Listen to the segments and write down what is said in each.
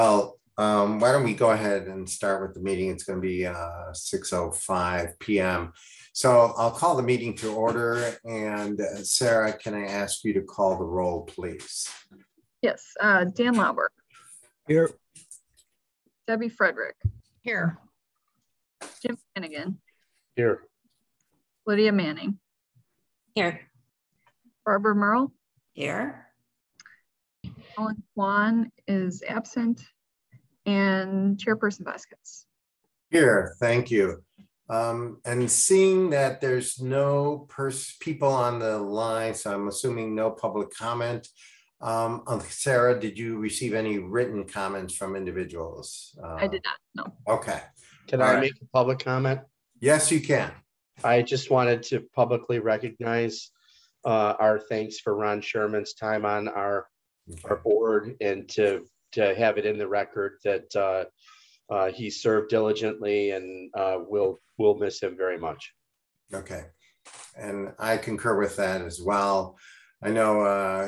Well, why don't we go ahead and start with the meeting? It's going to be 6:05 p.m. So I'll call the meeting to order. And Sarah, can I ask you to call the roll, please? Yes, Dan Lauber. Here. Debbie Frederick. Here. Jim Flanagan. Here. Lydia Manning. Here. Barbara Merle. Here. Alan Kwan is absent. And Chairperson Vasquez. Here, thank you. And seeing that there's no people on the line, so I'm assuming no public comment. Sarah, did you receive any written comments from individuals? I did not, no. Okay. Can I make a public comment? Yes, you can. I just wanted to publicly recognize our thanks for Ron Sherman's time on our board, and to have it in the record that he served diligently, and we'll miss him very much. Okay. And I concur with that as well. I know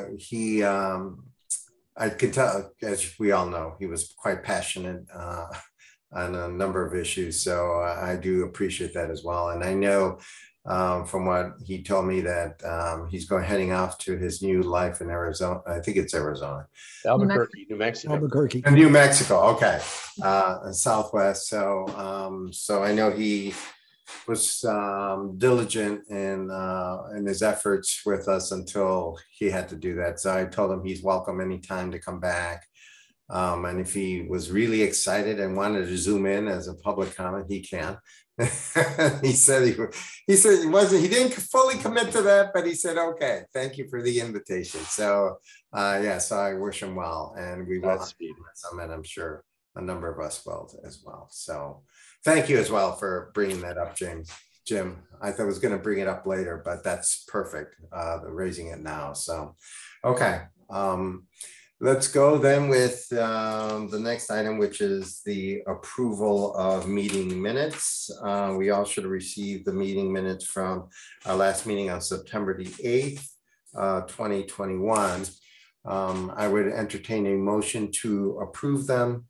I can tell, as we all know, he was quite passionate on a number of issues. So I do appreciate that as well. And I know from what he told me that he's heading off to his new life in Arizona. I think it's Arizona. Albuquerque, New Mexico. Albuquerque. New Mexico. Okay. Southwest. So so I know he was diligent in his efforts with us until he had to do that. So I told him he's welcome anytime to come back. And if he was really excited and wanted to zoom in as a public comment, he can. he said he didn't fully commit to that, but he said, okay, thank you for the invitation. So yeah, so I wish him well, and we will some, and I'm sure a number of us will as well. So thank you as well for bringing that up, Jim. I thought I was going to bring it up later, but that's perfect. Raising it now. So, okay. Let's go then with the next item, which is the approval of meeting minutes. We all should have received the meeting minutes from our last meeting on September the 8th, 2021. I would entertain a motion to approve them.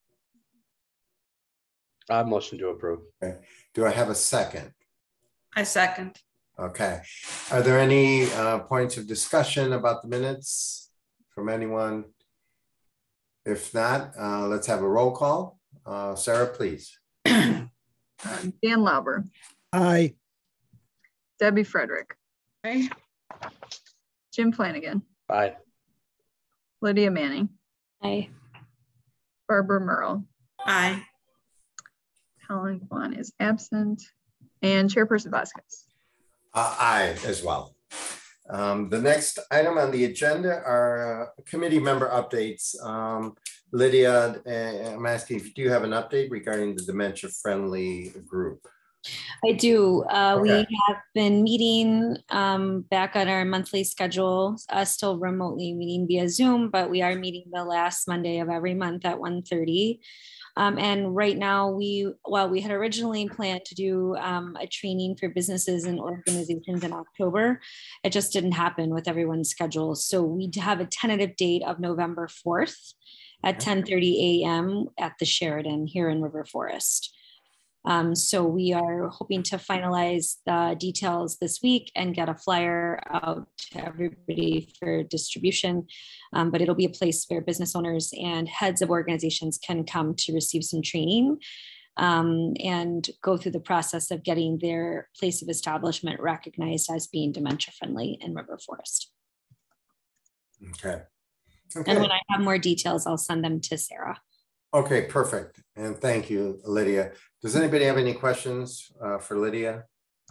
I motion to approve. Okay. Do I have a second? I second. Okay. Are there any points of discussion about the minutes from anyone? If not, let's have a roll call. Sarah, please. Dan Lauber. Aye. Debbie Frederick. Aye. Jim Flanagan. Aye. Lydia Manning. Aye. Barbara Merle. Aye. Alan Kwan is absent. And Chairperson Vasquez. Aye as well. The next item on the agenda are committee member updates. Lydia, I'm asking, do you have an update regarding the dementia-friendly group? I do. Okay. We have been meeting back on our monthly schedule, still remotely meeting via Zoom, but we are meeting the last Monday of every month at 1:30. And right now, we had originally planned to do a training for businesses and organizations in October. It just didn't happen with everyone's schedule. So we have a tentative date of November 4th at 10:30 a.m. at the Sheraton here in River Forest. So we are hoping to finalize the details this week and get a flyer out to everybody for distribution. But it'll be a place where business owners and heads of organizations can come to receive some training and go through the process of getting their place of establishment recognized as being dementia friendly in River Forest. Okay. And when I have more details, I'll send them to Sarah. Okay, perfect. And thank you, Lydia. Does anybody have any questions for Lydia?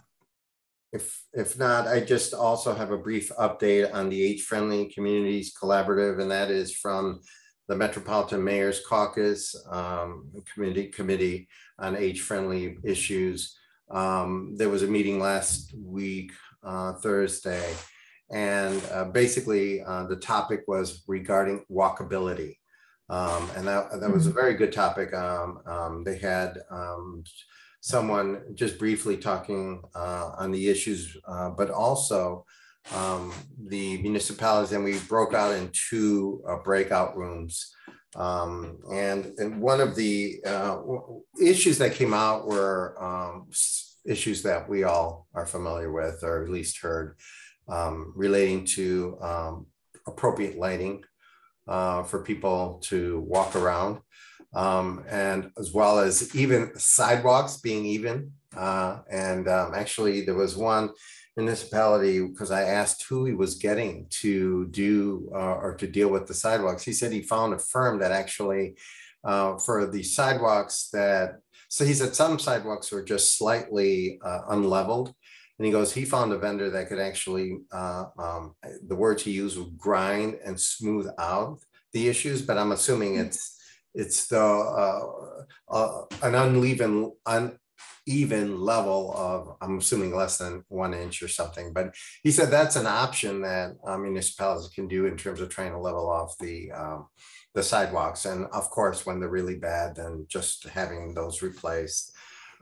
If not, I just also have a brief update on the Age-Friendly Communities Collaborative, and that is from the Metropolitan Mayor's Caucus Committee on Age-Friendly Issues. There was a meeting last week, Thursday, and basically the topic was regarding walkability. And that was a very good topic. They had someone just briefly talking on the issues, but also the municipalities, and we broke out in two breakout rooms And one of the issues that came out were issues that we all are familiar with, or at least heard, relating to appropriate lighting for people to walk around, and as well as even sidewalks being even. Actually, there was one municipality, because I asked who he was getting to do or to deal with the sidewalks. He said he found a firm that actually for the sidewalks so he said some sidewalks were just slightly unleveled. And he goes, he found a vendor that could actually, the words he used, would grind and smooth out the issues, but I'm assuming it's the an uneven level of, I'm assuming, less than 1 inch or something. But he said that's an option that municipalities can do in terms of trying to level off the sidewalks. And of course, when they're really bad, then just having those replaced.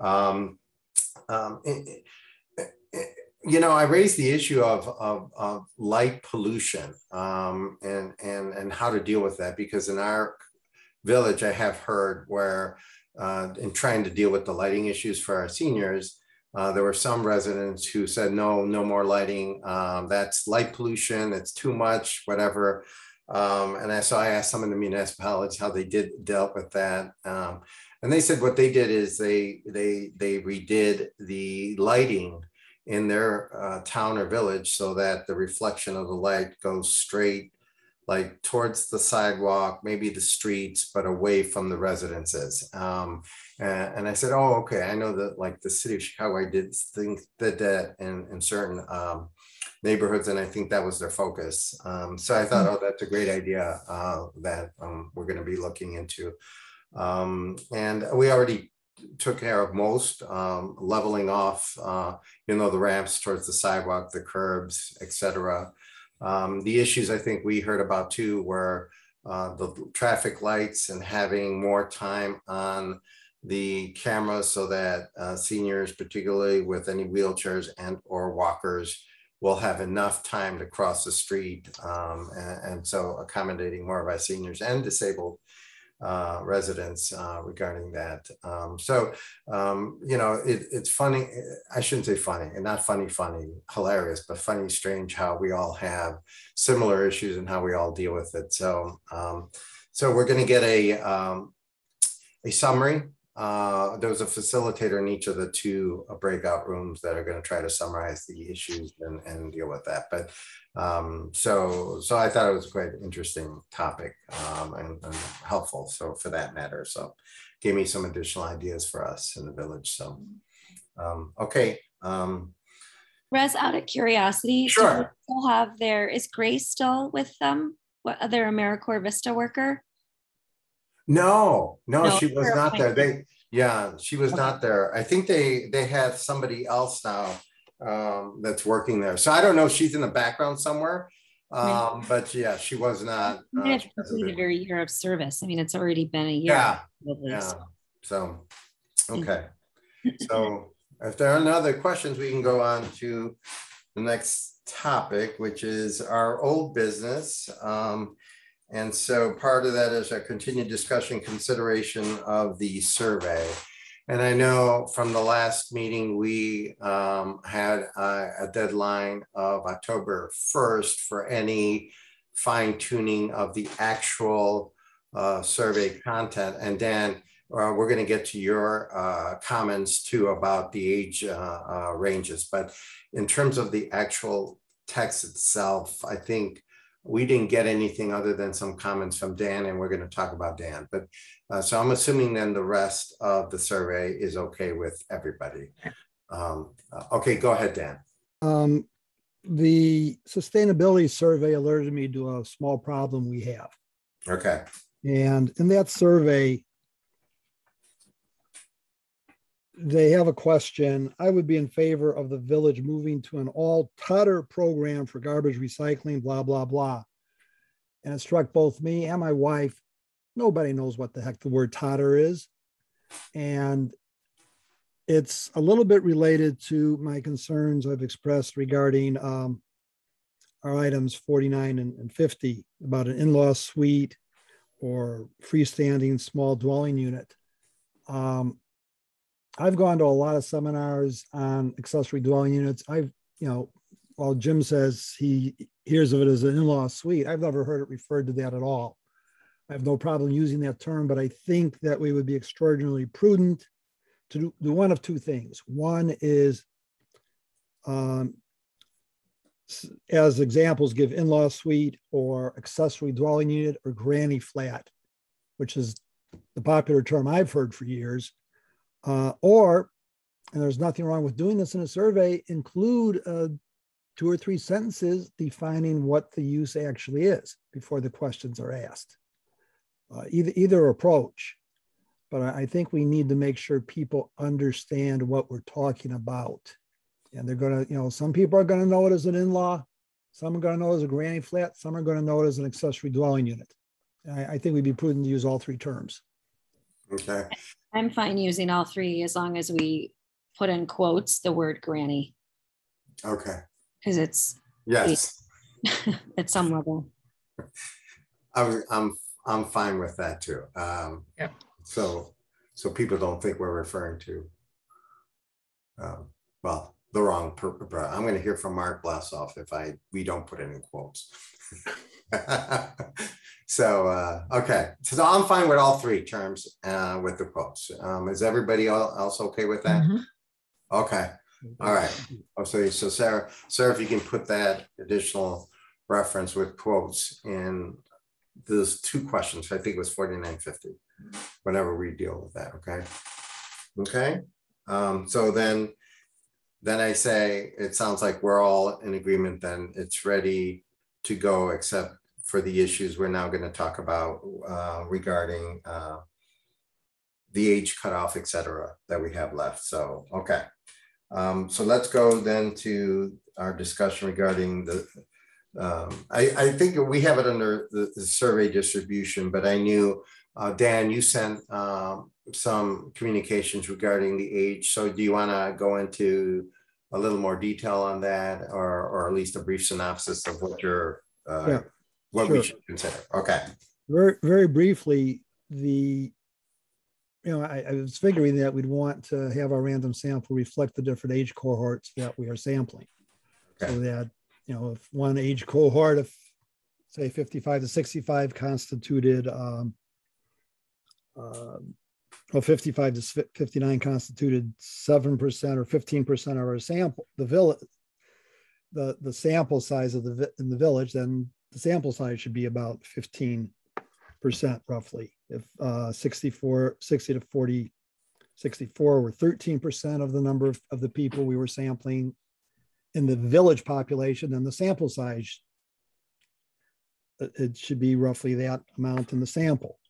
You know, I raised the issue of light pollution and how to deal with that, because in our village, I have heard where in trying to deal with the lighting issues for our seniors, there were some residents who said, no more lighting. That's light pollution. It's too much, whatever. So I asked some of the municipalities how they dealt with that. And they said what they did is they redid the lighting in their town or village so that the reflection of the light goes straight, like towards the sidewalk, maybe the streets, but away from the residences. And I said, oh, okay. I know that like the city of Chicago, I did that in certain neighborhoods, and I think that was their focus. So I thought, oh, that's a great idea that we're going to be looking into. And we already took care of most, leveling off, the ramps towards the sidewalk, the curbs, etc. The issues I think we heard about too were the traffic lights and having more time on the cameras so that seniors, particularly with any wheelchairs and or walkers, will have enough time to cross the street. And so accommodating more of our seniors and disabled residents regarding that. It's funny. I shouldn't say funny, and not funny, hilarious, but funny, strange how we all have similar issues and how we all deal with it. So we're going to get a summary. There was a facilitator in each of the two breakout rooms that are going to try to summarize the issues and deal with that. But so I thought it was quite an interesting topic and helpful. So for that matter, so gave me some additional ideas for us in the village. So, okay. Rez, out of curiosity, Sure. do they still have is Grace still with them? What other AmeriCorps Vista worker? No, she was her not there. appointment. She was not there. I think they have somebody else now that's working there. So I don't know if she's in the background somewhere, but yeah, she was not. She might have completed her year of service. I mean, it's already been a year. Yeah. Probably, Yeah. so. So, okay. So if there are no other questions, we can go on to the next topic, which is our old business. And so part of that is a continued discussion, consideration of the survey. And I know from the last meeting, we had a deadline of October 1st for any fine tuning of the actual survey content. And Dan, we're going to get to your comments too about the age ranges. But in terms of the actual text itself, I think we didn't get anything other than some comments from Dan, and we're going to talk about Dan. But so I'm assuming then the rest of the survey is okay with everybody. Okay, go ahead, Dan. The sustainability survey alerted me to a small problem we have. Okay. And in that survey, they have a question. I would be in favor of the village moving to an all Tutter program for garbage recycling, blah, blah, blah. And it struck both me and my wife. Nobody knows what the heck the word Tutter is. And it's a little bit related to my concerns I've expressed regarding our items 49 and 50 about an in-law suite or freestanding small dwelling unit. I've gone to a lot of seminars on accessory dwelling units. While Jim says he hears of it as an in-law suite, I've never heard it referred to that at all. I have no problem using that term, but I think that we would be extraordinarily prudent to do one of two things. One is, as examples, give in-law suite or accessory dwelling unit or granny flat, which is the popular term I've heard for years. Or, and there's nothing wrong with doing this in a survey, include 2 or 3 sentences defining what the use actually is before the questions are asked. Either approach, but I think we need to make sure people understand what we're talking about. And they're going to, some people are going to know it as an in-law, some are going to know it as a granny flat, some are going to know it as an accessory dwelling unit. I think we'd be prudent to use all 3 terms. Okay. I'm fine using all 3 as long as we put in quotes the word granny. Okay. Because it's Yes. at some level. I'm fine with that too. Yep. So people don't think we're referring to, well, the wrong purpose. I'm going to hear from Mark Blassoff if we don't put it in quotes. So, okay. So I'm fine with all 3 terms with the quotes. Is everybody else okay with that? Mhm. Okay. All right. Oh, so Sarah, if you can put that additional reference with quotes in those 2 questions, I think it was 4950, whenever we deal with that. Okay. Okay. So then I say, it sounds like we're all in agreement. Then it's ready to go, except for the issues we're now going to talk about regarding the age cutoff, et cetera, that we have left. So, okay. So let's go then to our discussion regarding the, I think we have it under the survey distribution, but I knew, Dan, you sent some communications regarding the age. So do you want to go into a little more detail on that, or at least a brief synopsis of what you're, what Sure. we should consider? Okay. Very, very briefly, I was figuring that we'd want to have our random sample reflect the different age cohorts that we are sampling. Okay. So that, if one age cohort of, say, 55 to 65 constituted, 55 to 59 constituted 7% or 15% of our sample, the sample size of in the village, then the sample size should be about 15% roughly. If 60 to 40, 64 were 13% of the number of the people we were sampling in the village population, then the sample size, it should be roughly that amount in the sample.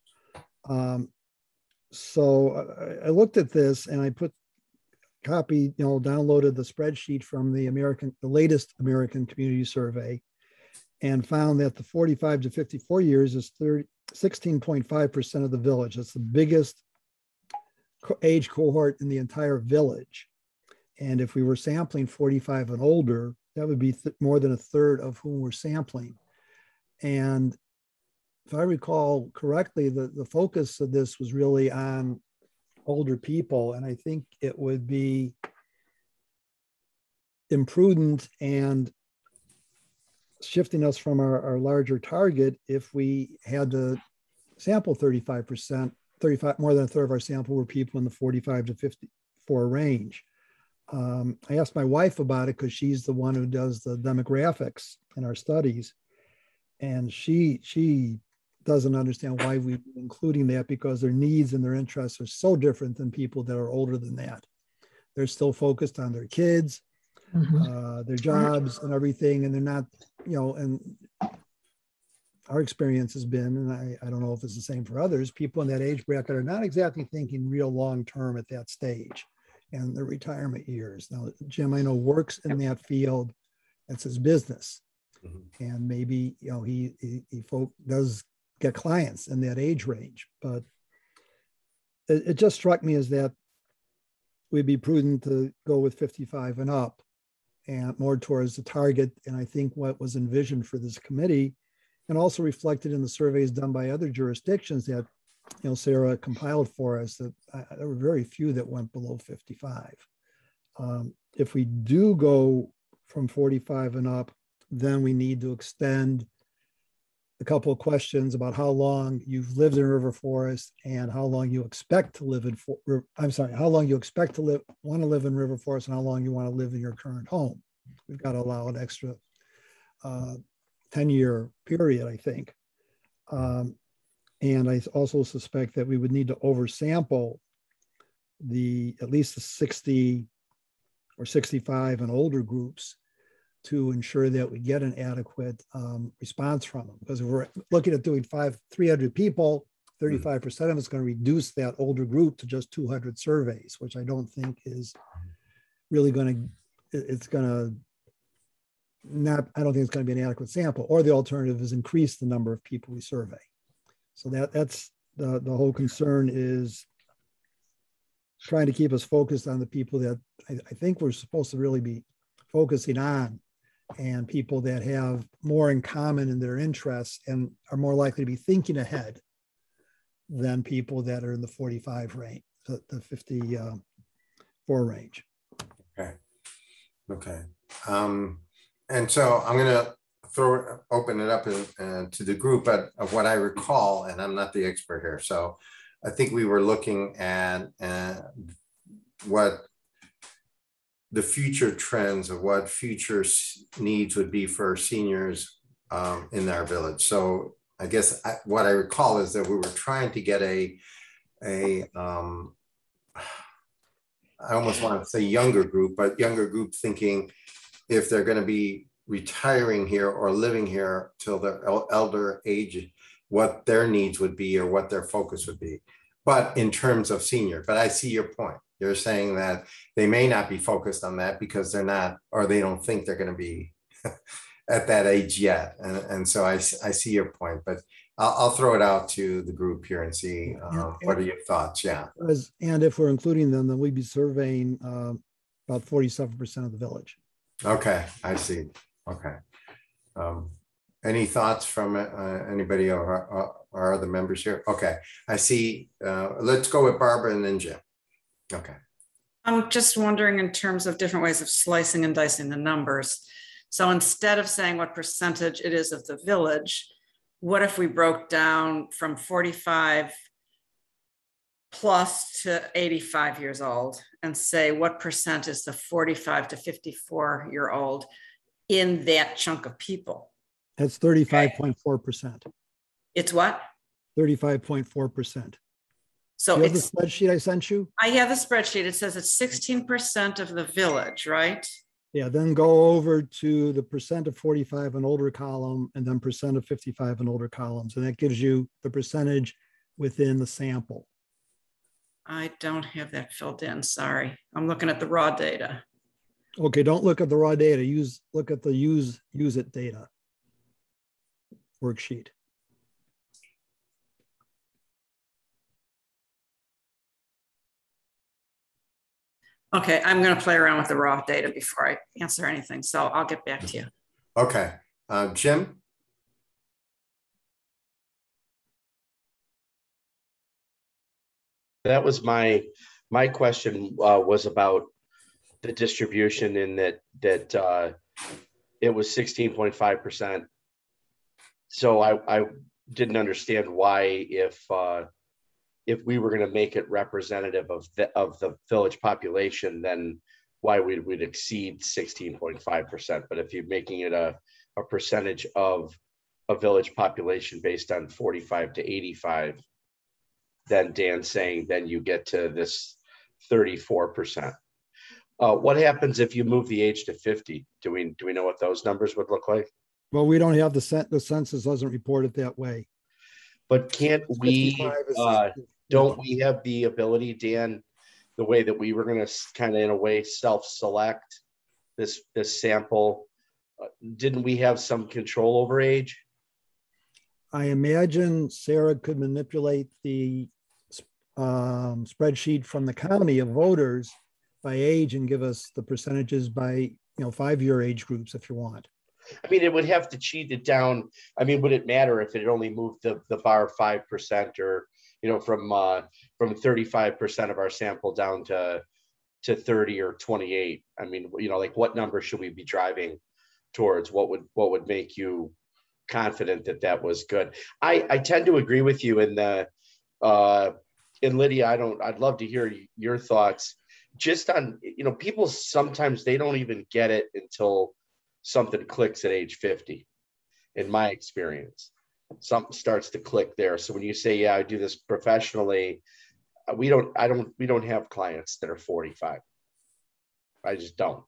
So I looked at this and I downloaded the spreadsheet from the latest American Community Survey, and found that the 45 to 54 years is 16.5% of the village. That's the biggest age cohort in the entire village. And if we were sampling 45 and older, that would be more than a third of whom we're sampling. And if I recall correctly, the focus of this was really on older people. And I think it would be imprudent and shifting us from our larger target if we had to sample 35%, more than a third of our sample were people in the 45 to 54 range. I asked my wife about it because she's the one who does the demographics in our studies. And she doesn't understand why we're including that, because their needs and their interests are so different than people that are older than that. They're still focused on their kids, their jobs and everything. And they're not, and our experience has been, and I don't know if it's the same for others, people in that age bracket are not exactly thinking real long-term at that stage and their retirement years. Now, Jim, I know, works in that field. It's his business. And maybe, he does get clients in that age range, but it just struck me as that we'd be prudent to go with 55 and up and more towards the target. And I think what was envisioned for this committee and also reflected in the surveys done by other jurisdictions that, Sarah compiled for us, that there were very few that went below 55. If we do go from 45 and up, then we need to extend a couple of questions about how long you've lived in River Forest and how long you expect to live in, how long you expect to want to live in River Forest and how long you want to live in your current home. We've got to allow an extra 10-year period, I think. And I also suspect that we would need to oversample at least the 60 or 65 and older groups to ensure that we get an adequate response from them. Because if we're looking at doing 300 people, 35% of it's going to reduce that older group to just 200 surveys, which I don't think is really going to, I don't think it's going to be an adequate sample. Or the alternative is increase the number of people we survey. So that's the whole concern, is trying to keep us focused on the people that I think we're supposed to really be focusing on, and people that have more in common in their interests and are more likely to be thinking ahead than people that are in the 45 range, the 54 range. Okay. And so I'm going to open it up to the group, but of what I recall, and I'm not the expert here, so I think we were looking at what the future trends of what future needs would be for seniors in our village. So I guess what I recall is that we were trying to get I almost want to say younger group, but younger group thinking if they're going to be retiring here or living here till their elder age, what their needs would be or what their focus would be. But in terms of senior, but I see your point. You're saying that they may not be focused on that because they're not, or they don't think they're going to be at that age yet. And so I see your point, but I'll throw it out to the group here and see what are your thoughts? Yeah. And if we're including them, then we'd be surveying about 47% of the village. Okay, I see. Okay. Any thoughts from anybody or our other members here? Okay, I see. Let's go with Barbara and then Jim. Okay. I'm just wondering in terms of different ways of slicing and dicing the numbers. So instead of saying what percentage it is of the village, what if we broke down from 45 plus to 85 years old and say what percent is the 45 to 54-year-old in that chunk of people? That's 35.4%. It's what? 35.4%. So you have the spreadsheet I sent you? I have the spreadsheet. It says it's 16% of the village, right? Yeah, then go over to the percent of 45 and older column, and then percent of 55 and older columns. And that gives you the percentage within the sample. I don't have that filled in, sorry. I'm looking at the raw data. Okay, don't look at the raw data. Look at the use it data worksheet. Okay, I'm going to play around with the raw data before I answer anything, so I'll get back to you. Okay, Jim? That was my question was about the distribution, in that it was 16.5%. So I didn't understand why, if we were going to make it representative of the village population, then why we'd exceed 16.5%. But if you're making it a percentage of a village population based on 45 to 85, then Dan's saying then you get to this 34%. What happens if you move the age to 50? Do we know what those numbers would look like? Well, we don't have the census doesn't report it that way. But can't we, don't we have the ability, Dan, the way that we were going to kind of in a way self-select this sample? Didn't we have some control over age? I imagine Sarah could manipulate the spreadsheet from the county of voters by age and give us the percentages by 5-year age groups if you want. I mean, it would have to cheat it down. I mean, would it matter if it only moved the bar 5% or, you know, from 35% of our sample down to 30 or 28? I mean, you know, like what number should we be driving towards? What would make you confident that that was good? I tend to agree with you in the and Lydia, I'd love to hear your thoughts just on, you know, people sometimes they don't even get it until something clicks at age 50. In my experience, something starts to click there. So when you say, yeah, I do this professionally, we don't have clients that are 45. I just don't.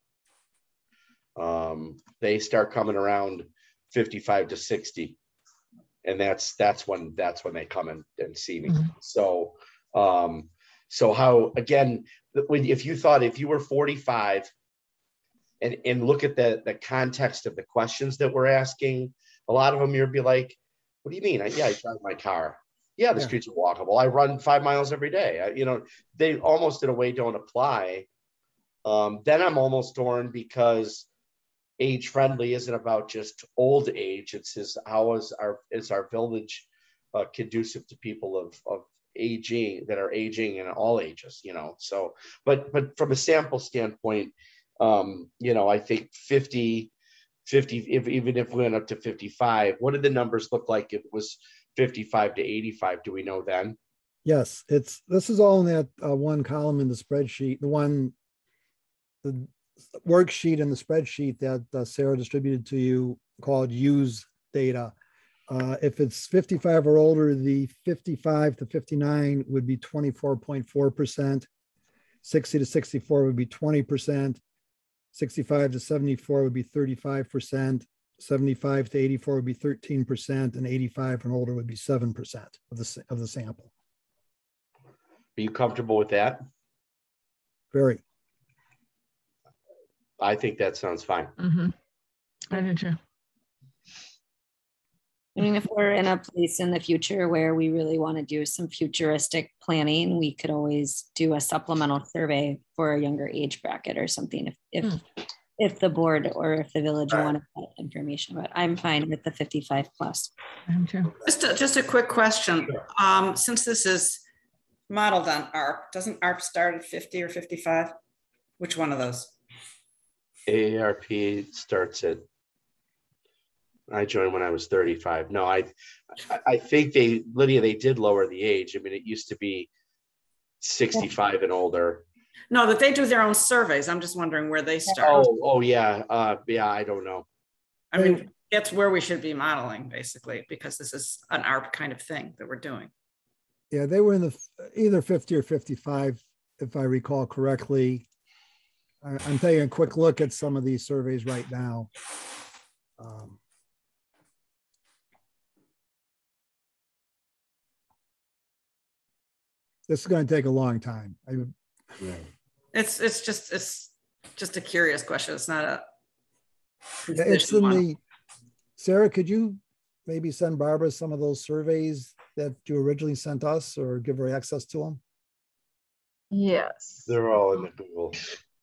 They start coming around 55 to 60. And that's when they come and see me. Mhm. So how, again, if you were 45 and look at the context of the questions that we're asking, a lot of them you'd be like, what do you mean? I drive my car. Yeah, the streets are walkable. I run 5 miles every day. You know, they almost in a way don't apply. Then I'm almost torn because age friendly isn't about just old age. It's how is our village conducive to people of aging that are aging in all ages, you know? So, but from a sample standpoint, you know, I think 50, even if we went up to 55, what did the numbers look like if it was 55 to 85? Do we know then? Yes, this is all in that one column in the spreadsheet, the worksheet in the spreadsheet that Sarah distributed to you called use data. If it's 55 or older, the 55 to 59 would be 24.4%. 60 to 64 would be 20%. 65 to 74 would be 35%. 75 to 84 would be 13%, and 85 and older would be 7% of the sample. Are you comfortable with that? Very. I think that sounds fine. Mhm. I do too. I mean, if we're in a place in the future where we really want to do some futuristic planning, we could always do a supplemental survey for a younger age bracket or something if the board or if the village wanted that information. But I'm fine with the 55 plus. I am too. Just a quick question. Since this is modeled on ARP, doesn't ARP start at 50 or 55? Which one of those? AARP starts at, I joined when I was 35. No, I think Lydia, they did lower the age. I mean, it used to be 65 and older. No, that they do their own surveys. I'm just wondering where they start. Oh yeah. Yeah, I don't know. I mean, that's where we should be modeling basically, because this is an ARP kind of thing that we're doing. Yeah, they were in the either 50 or 55, if I recall correctly. I'm taking a quick look at some of these surveys right now. This is going to take a long time. It's just a curious question. It's not a. It's in the. Sarah, could you maybe send Barbara some of those surveys that you originally sent us, or give her access to them? Yes. They're all in the Google.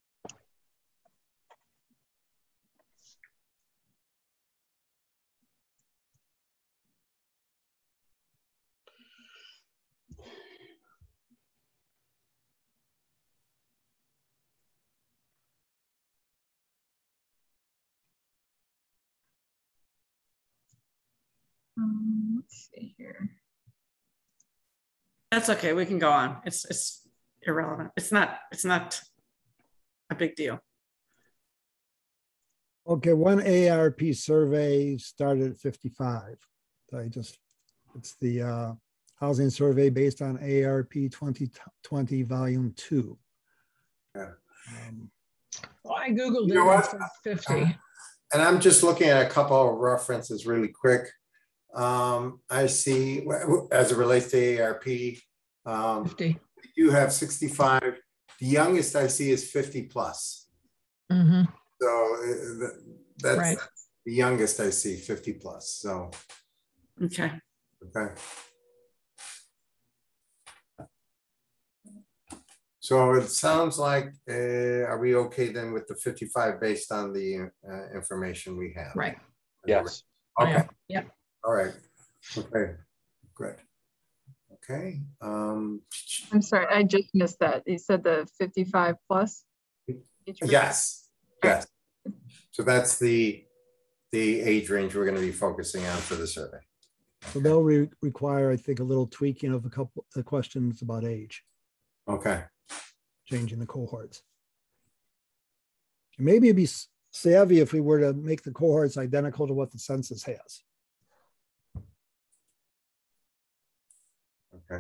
Let's see here. That's okay. We can go on. It's irrelevant. It's not a big deal. Okay, one AARP survey started at 55. It's the housing survey based on AARP 2020 volume 2. Yeah. Well, I Googled You know it. what? It says 50. And I'm just looking at a couple of references really quick. I see, as it relates to AARP, 50. you have 65. The youngest I see is 50 plus. Mm-hmm. So that's Right. the youngest I see, 50 plus. So, Okay. okay. So it sounds like, are we okay then with the 55 based on the information we have? Right. Yes. Okay, Yeah. all right, okay, good. Okay, I'm sorry, I just missed that. You said the 55 plus? yes, yes. So that's the age range we're gonna be focusing on for the survey. So they'll require, I think, a little tweaking of a couple of questions about age, Okay, changing the cohorts. Maybe it'd be savvy if we were to make the cohorts identical to what the census has. okay.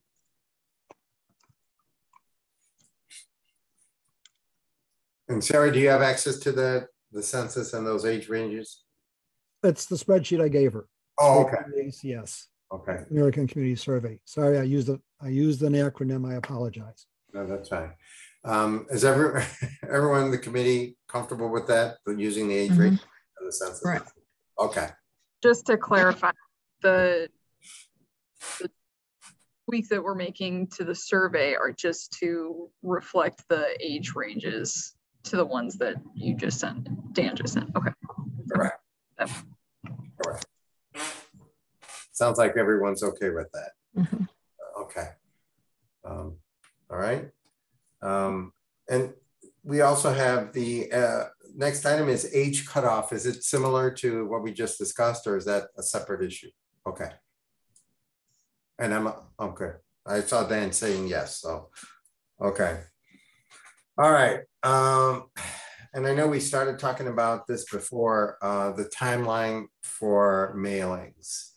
And Sarah, do you have access to the census and those age ranges? That's the spreadsheet I gave her. Oh, okay, Yes, okay, American Community Survey. Sorry, I used an acronym. I apologize. no, that's fine. Is everyone in the committee comfortable with that, using the age range of the census? Right. Okay, Just to clarify, the tweaks that we're making to the survey are just to reflect the age ranges to the ones that you just sent, Dan just sent. Okay. correct. Correct. Sounds like everyone's okay with that. Mhm. Okay. All right. And we also have the next item is age cutoff. Is it similar to what we just discussed, or is that a separate issue? Okay. And I'm okay. I saw Dan saying yes, so okay. All right. And I know we started talking about this before, the timeline for mailings.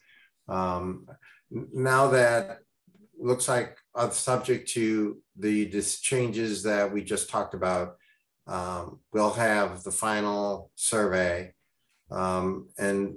Now that looks like subject to the changes that we just talked about, we'll have the final survey. And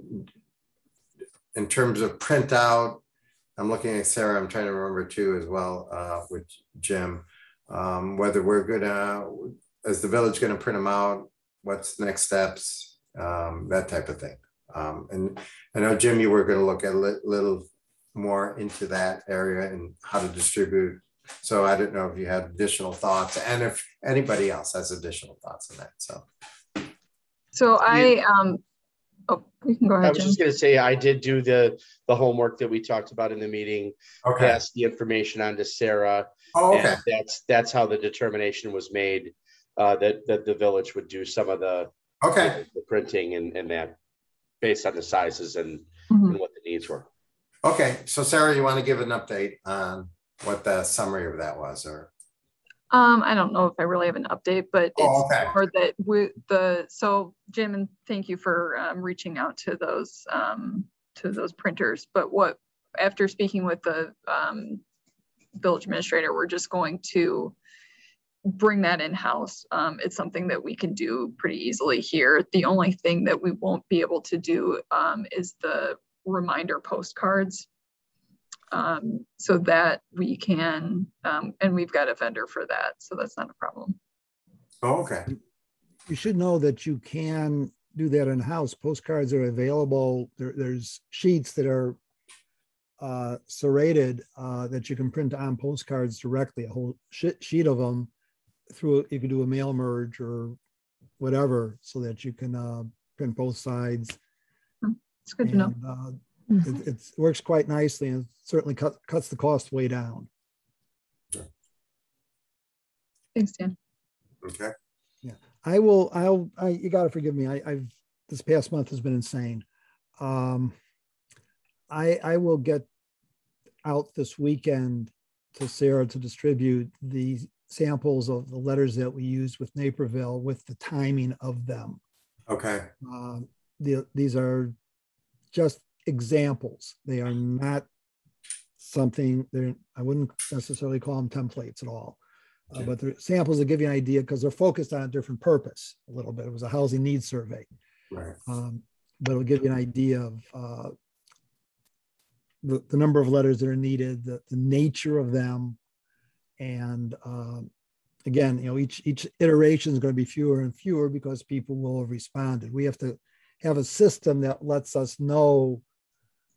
in terms of printout, I'm looking at Sarah, I'm trying to remember too as well, with Jim, whether we're gonna, is the village gonna print them out? What's next steps? That type of thing. And I know, Jim, you were gonna look at a little more into that area and how to distribute. So I didn't know if you had additional thoughts, and if anybody else has additional thoughts on that, so. So oh, you can go ahead, I was Jim. just going to say, I did do the homework that we talked about in the meeting, Okay. pass the information on to Sarah. Oh, okay. And that's how the determination was made, that the village would do some of the, Okay. the printing and that based on the sizes and what the needs were. Okay. So Sarah, you want to give an update on what the summary of that was, or? I don't know if I really have an update, but it's okay. more that so Jim, and thank you for reaching out to those printers. But after speaking with the village administrator, we're just going to bring that in-house. It's something that we can do pretty easily here. The only thing that we won't be able to do is the reminder postcards. So that we can, and we've got a vendor for that, so that's not a problem. Oh, okay. You should know that you can do that in-house. Postcards are available. There's sheets that are serrated that you can print on postcards directly, a whole sheet of them through. You can do a mail merge or whatever, so that you can print both sides. It's good to know. It works quite nicely, and certainly cuts the cost way down. Thanks, Dan. Okay. Yeah, you got to forgive me. I've this past month has been insane. I will get out this weekend to Sarah to distribute the samples of the letters that we used with Naperville with the timing of them. Okay. These are just examples. They are not something, I wouldn't necessarily call them templates at all, but they're samples that give you an idea because they're focused on a different purpose a little bit. It was a housing needs survey, Right. But it'll give you an idea of the number of letters that are needed, the nature of them, and again, each iteration is going to be fewer and fewer because people will have responded. We have to have a system that lets us know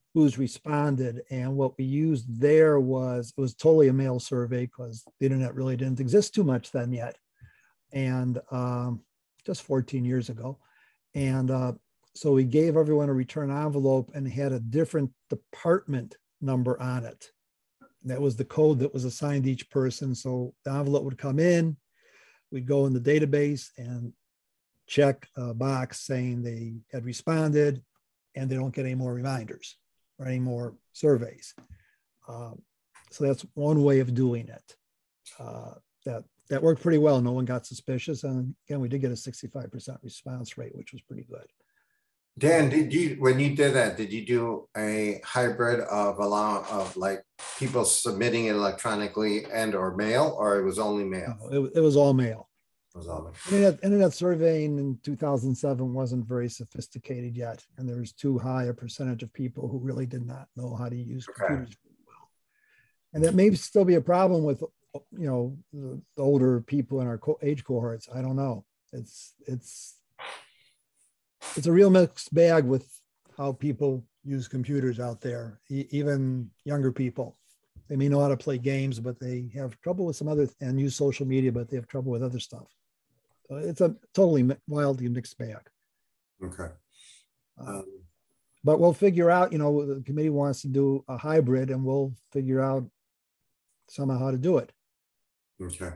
who's responded. And what we used there was, it was totally a mail survey because the internet really didn't exist too much then yet. And just 14 years ago. And so we gave everyone a return envelope and had a different department number on it. That was the code that was assigned to each person. So the envelope would come in, we'd go in the database and check a box saying they had responded and they don't get any more reminders or any more surveys. So that's one way of doing it. That worked pretty well. No one got suspicious. And again, we did get a 65% response rate, which was pretty good. Dan, when you did that, did you do a hybrid of like people submitting it electronically and or mail, or it was only mail? No, it was all mail. It was all mail. Internet surveying in 2007 wasn't very sophisticated yet. And there was too high a percentage of people who really did not know how to use computers well. And that may still be a problem with, the older people in our age cohorts. I don't know. It's a real mixed bag with how people use computers out there. Even younger people, they may know how to play games, but they have trouble with some other and use social media, but they have trouble with other stuff. So it's a totally wildly mixed bag. Okay. But we'll figure out, the committee wants to do a hybrid and we'll figure out somehow how to do it. Okay.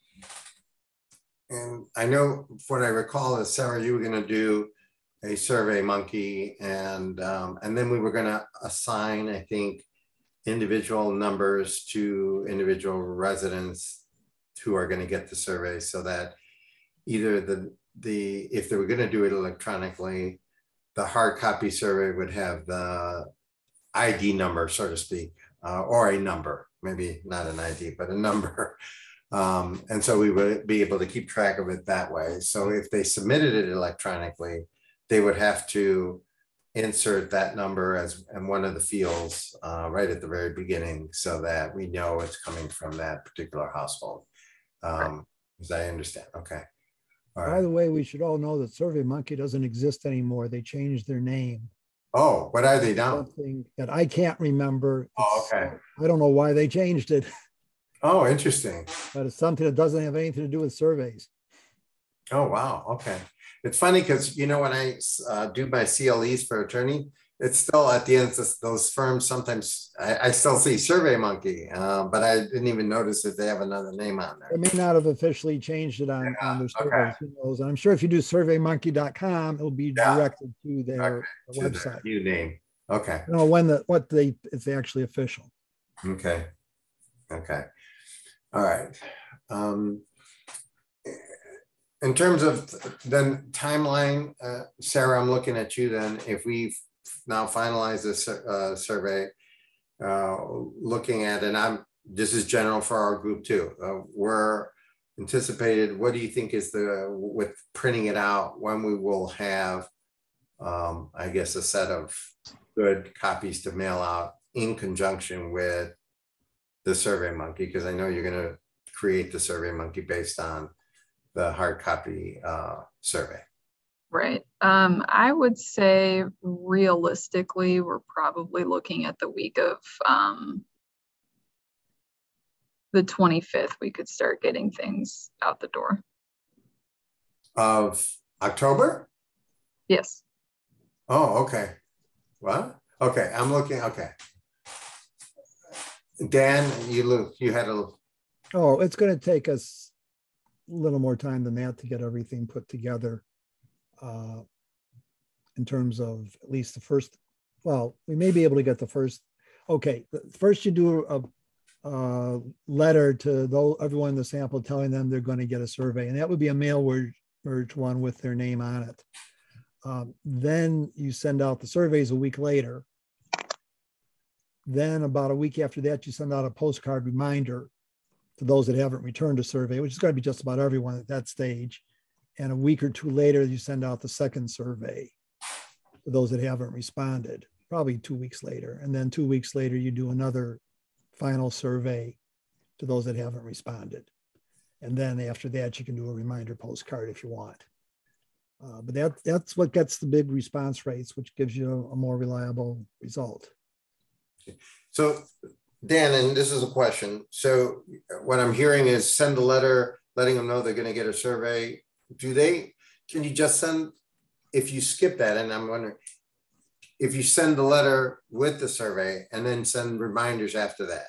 And I know what I recall is, Sarah, you were going to do a Survey Monkey, and then we were going to assign, I think, individual numbers to individual residents who are going to get the survey, so that either if they were going to do it electronically, the hard copy survey would have the ID number, so to speak, or a number, maybe not an ID, but a number. And so we would be able to keep track of it that way. So if they submitted it electronically, they would have to insert that number in one of the fields right at the very beginning, so that we know it's coming from that particular household. As I understand. Okay. All right. By the way, we should all know that SurveyMonkey doesn't exist anymore. They changed their name. Oh, what are they now? Something that I can't remember. Oh, okay. I don't know why they changed it. Oh, interesting. But it's something that doesn't have anything to do with surveys. Oh, wow. Okay. It's funny because, when I do my CLEs for attorney, it's still at the end of those firms. Sometimes I still see Survey Monkey, but I didn't even notice that they have another name on there. They may not have officially changed it on their surveys. Okay. Who knows? And I'm sure if you do surveymonkey.com, it'll be directed to their website. New name. Okay. I don't know it's actually official. Okay. Okay. All right. In terms of then timeline, Sarah, I'm looking at you then. If we've now finalized this survey, looking at, and this is general for our group too. We're anticipated, what do you think is with printing it out, when we will have, I guess, a set of good copies to mail out in conjunction with the Survey Monkey? Because I know you're going to create the Survey Monkey based on the hard copy survey. Right. I would say realistically, we're probably looking at the week of the 25th. We could start getting things out the door. Of October? Yes. Oh, okay. What? Okay, I'm looking. Okay. Dan, you had a. Oh, it's going to take us a little more time than that to get everything put together. In terms of at least the first, well, we may be able to get the first. Okay, first you do a letter to everyone in the sample telling them they're going to get a survey, and that would be a mail merge one with their name on it. Then you send out the surveys a week later. Then about a week after that, you send out a postcard reminder to those that haven't returned a survey, which is going to be just about everyone at that stage. And a week or two later, you send out the second survey for those that haven't responded, probably 2 weeks later. And then 2 weeks later, you do another final survey to those that haven't responded. And then after that, you can do a reminder postcard if you want. But that's what gets the big response rates, which gives you a more reliable result. So Dan, and this is a question. So what I'm hearing is send a letter letting them know they're going to get a survey. Can you just send, if you skip that, and I'm wondering, if you send the letter with the survey and then send reminders after that,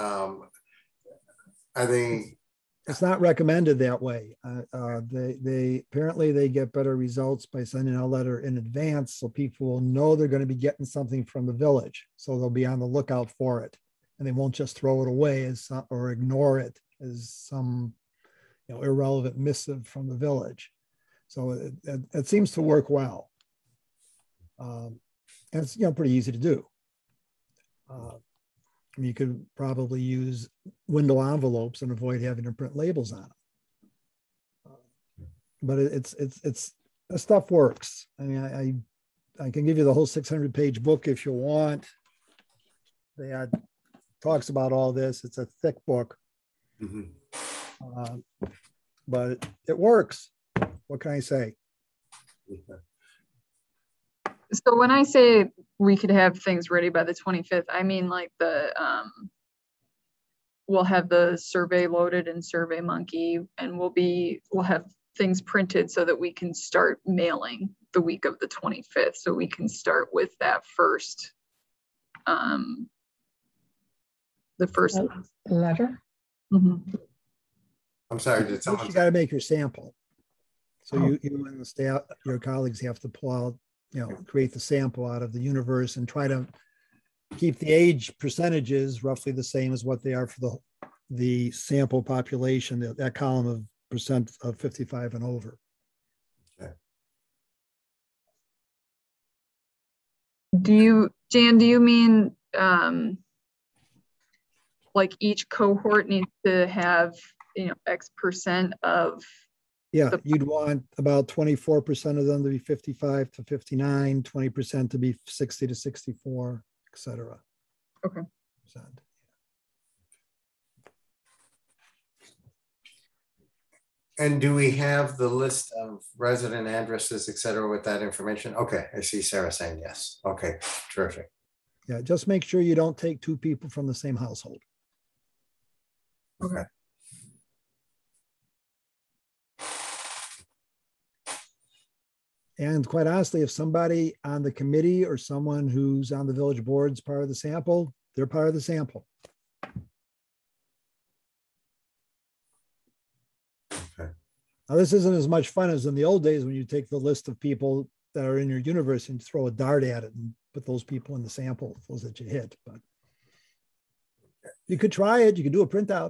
I think it's not recommended that way. They apparently they get better results by sending a letter in advance, so people will know they're going to be getting something from the village, so they'll be on the lookout for it, and they won't just throw it away or ignore it as some irrelevant missive from the village. So it seems to work well, and it's pretty easy to do. You could probably use window envelopes and avoid having to print labels on them. But it's the stuff works. I mean, I can give you the whole 600-page book if you want. They talks about all this. It's a thick book, but it works. What can I say? So when I say we could have things ready by the 25th, I mean like we'll have the survey loaded in SurveyMonkey, and we'll have things printed so that we can start mailing the week of the 25th. So we can start with that first, the first letter. Mm-hmm. I'm sorry, did someone? You got to make your sample. So you and the staff, your colleagues have to pull out, create the sample out of the universe and try to keep the age percentages roughly the same as what they are for the sample population, that column of percent of 55 and over. Okay. Jan, do you mean like each cohort needs to have, X percent of? Yeah, you'd want about 24% of them to be 55 to 59, 20% to be 60 to 64, et cetera. Okay. And do we have the list of resident addresses, et cetera, with that information? Okay, I see Sarah saying yes. Okay, terrific. Yeah, just make sure you don't take two people from the same household. Okay. And quite honestly, if somebody on the committee or someone who's on the village board is part of the sample, they're part of the sample. Okay. Now, this isn't as much fun as in the old days when you take the list of people that are in your universe and throw a dart at it and put those people in the sample, those that you hit. But you could try it. You could do a printout.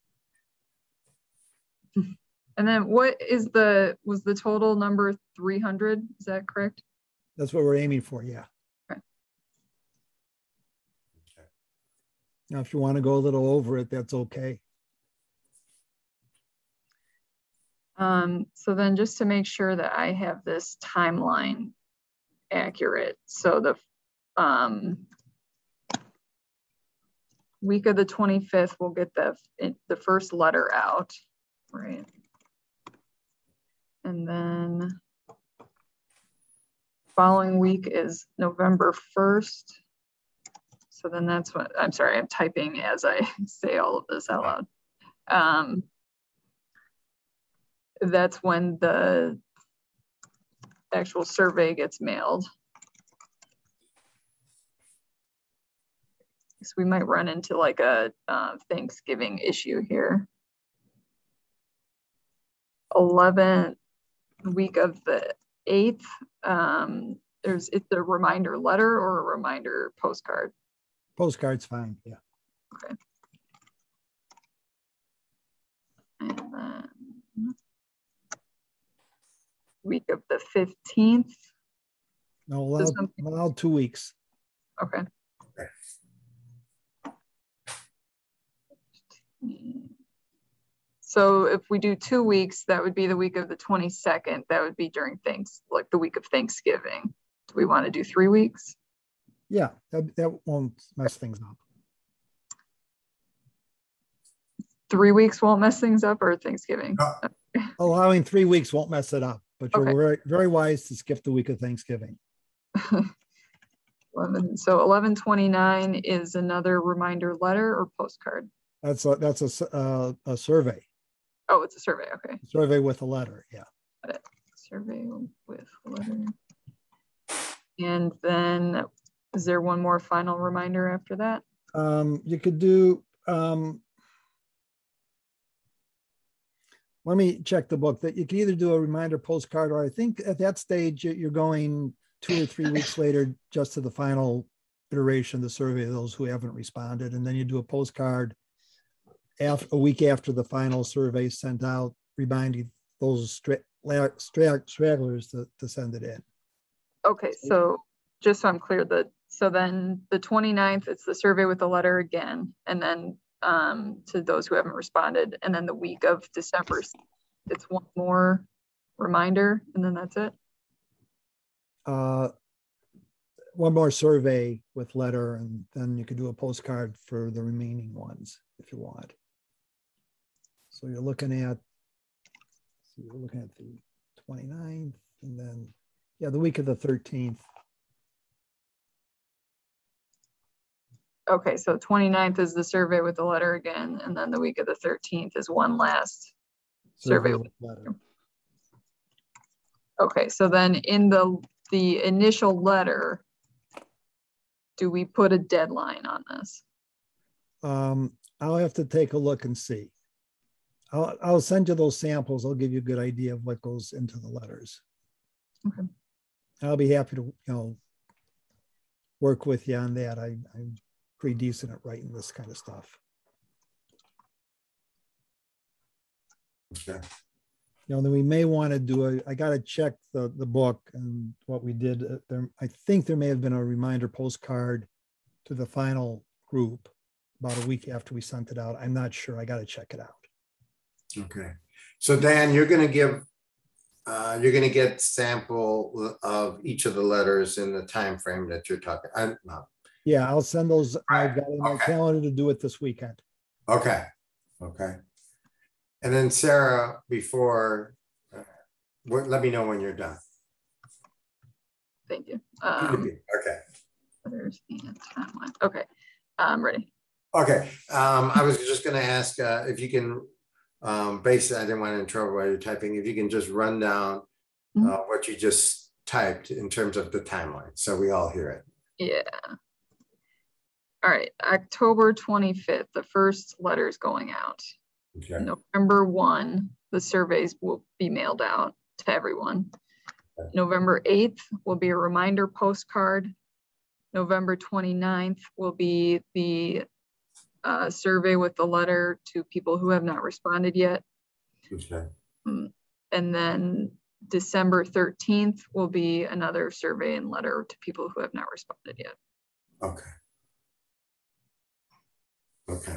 And then was the total number 300? Is that correct? That's what we're aiming for, yeah. Okay. Now, if you want to go a little over it, that's okay. So then just to make sure that I have this timeline accurate. So the week of the 25th, we'll get the first letter out, right? And then following week is November 1st. So then that's what, I'm sorry, I'm typing as I say all of this out loud. That's when the actual survey gets mailed. So we might run into like a Thanksgiving issue here. 11th week of the 8th, it's a reminder letter or a reminder postcard? Postcard's fine, yeah. Okay. And then week of the 15th. No, allowed 2 weeks. Okay. So if we do 2 weeks, that would be the week of the 22nd. That would be during like the week of Thanksgiving. Do we want to do 3 weeks? Yeah, that won't mess things up. 3 weeks won't mess things up, or Thanksgiving? Allowing 3 weeks won't mess it up, but you're very, very wise to skip the week of Thanksgiving. So 1129 is another reminder letter or postcard? That's a survey. Oh, it's a survey. Okay. Survey with a letter. Yeah. Got it. Survey with letter. And then is there one more final reminder after that? You could do, let me check the book, that you can either do a reminder postcard, or I think at that stage you're going 2 or 3 weeks later just to the final iteration of the survey of those who haven't responded. And then you do a postcard a week after the final survey sent out, reminding those stragglers to send it in. Okay, so just so I'm clear, so then the 29th, it's the survey with the letter again, and then to those who haven't responded, and then the week of December, it's one more reminder, and then that's it. One more survey with letter, and then you could do a postcard for the remaining ones if you want. So you're looking at the 29th, and then, yeah, the week of the 13th. Okay, so 29th is the survey with the letter again, and then the week of the 13th is one last survey with letter. Okay, so then in the initial letter, do we put a deadline on this? I'll have to take a look and see. I'll send you those samples. I'll give you a good idea of what goes into the letters. Okay. I'll be happy to, work with you on that. I'm pretty decent at writing this kind of stuff. Okay. Then we may want to do I got to check the book and what we did there. I think there may have been a reminder postcard to the final group about a week after we sent it out. I'm not sure. I got to check it out. Okay. So Dan, you're going to get sample of each of the letters in the time frame that you're talking. Yeah, I'll send those. I've got in my calendar to do it this weekend. Okay. Okay. And then Sarah, before, let me know when you're done. Thank you. Okay. There's the timeline. Okay, I'm ready. Okay. I was just going to ask if you can, basically, I didn't want to interrupt while you're typing. If you can just run down what you just typed in terms of the timeline, so we all hear it. Yeah. All right, October 25th, the first letter is going out. Okay. November 1, the surveys will be mailed out to everyone. Okay. November 8th will be a reminder postcard. November 29th will be the survey with the letter to people who have not responded yet. Okay. And then December 13th will be another survey and letter to people who have not responded yet. Okay. Okay.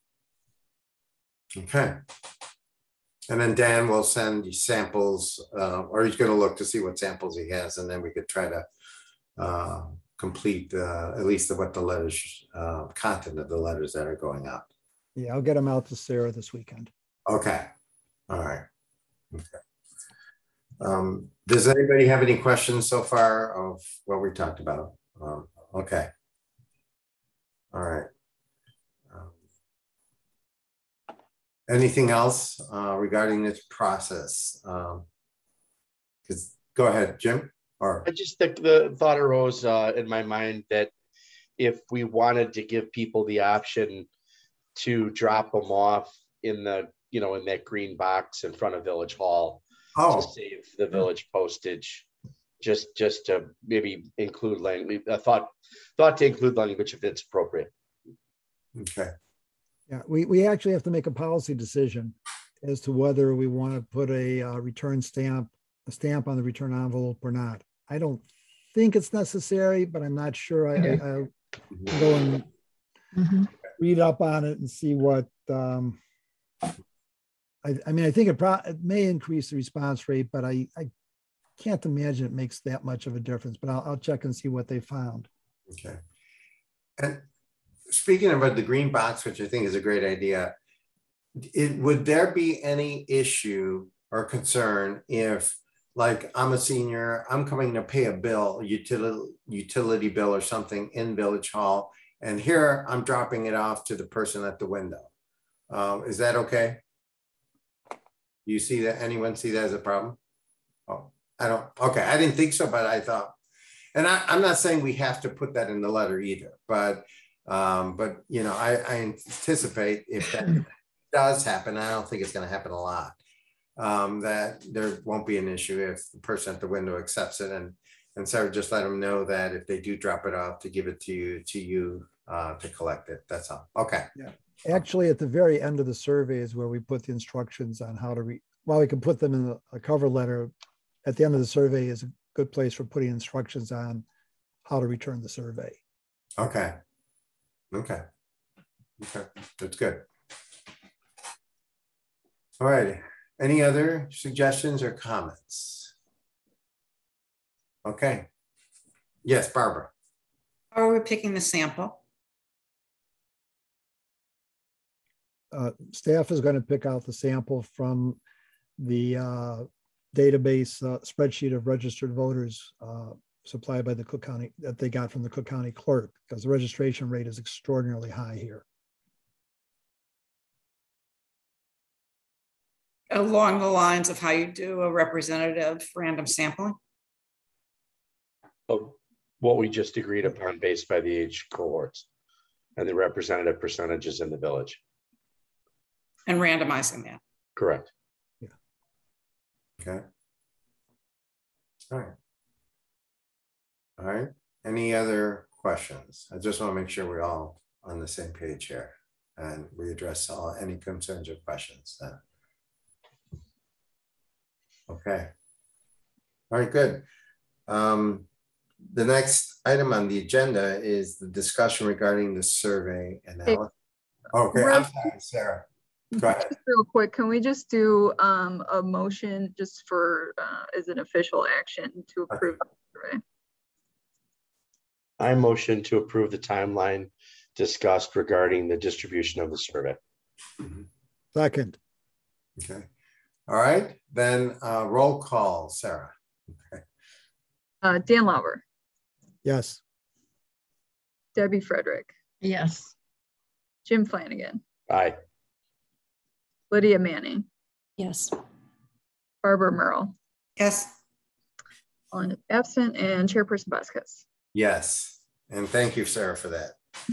Okay. And then Dan will send you samples, or he's going to look to see what samples he has, and then we could try to complete at least what the letters, content of the letters that are going out. Yeah, I'll get them out to Sarah this weekend. Okay. All right. Okay. Does anybody have any questions so far of what we talked about? Okay. All right. Anything else regarding this process? Go ahead, Jim. Or I just think the thought arose in my mind that if we wanted to give people the option to drop them off in the, in that green box in front of Village Hall to save the village postage, just to maybe include language, thought to include language if it's appropriate. Okay. Yeah, we actually have to make a policy decision as to whether we want to put a return stamp, a stamp on the return envelope or not. I don't think it's necessary, but I'm not sure. I'll go and read up on it and see what, I mean, I think it may increase the response rate, but I can't imagine it makes that much of a difference, but I'll check and see what they found. Okay. And speaking about the green box, which I think is a great idea, would there be any issue or concern if like I'm a senior, I'm coming to pay a bill, utility bill or something in Village Hall. And here I'm dropping it off to the person at the window. Is that okay? You see that? Anyone see that as a problem? Oh, I don't. Okay, I didn't think so, but I thought, and I'm not saying we have to put that in the letter either, but you know, I anticipate if that does happen, I don't think it's going to happen a lot. That there won't be an issue if the person at the window accepts it, and so just let them know that if they do drop it off, to give it to you to collect it. That's all. Okay. Yeah. Actually, at the very end of the survey is where we put the instructions on how to well, we can put them in a cover letter. At the end of the survey is a good place for putting instructions on how to return the survey. Okay. Okay. Okay. That's good. All right. Any other suggestions or comments? Okay. Yes, Barbara. How are we picking the sample? Staff is going to pick out the sample from the database spreadsheet of registered voters supplied by the Cook County, that they got from the Cook County clerk, because the registration rate is extraordinarily high here. Along the lines of how you do a representative random sampling? Of what we just agreed upon based by the age cohorts and the representative percentages in the village. And randomizing that. Correct. Yeah. Okay. All right. All right. Any other questions? I just want to make sure we're all on the same page here and we address any concerns or questions then. Okay. All right, good. The next item on the agenda is the discussion regarding the survey analysis. Okay, I'm sorry, Sarah. Go ahead. Just real quick, can we just do a motion just for as an official action to approve the survey? I motion to approve the timeline discussed regarding the distribution of the survey. Second. Okay. All right, then roll call, Sarah. Okay. Dan Lauber. Yes. Debbie Frederick. Yes. Jim Flanagan. Aye. Lydia Manning. Yes. Barbara Merle. Yes. On absent, and Chairperson Vasquez. Yes, and thank you, Sarah, for that.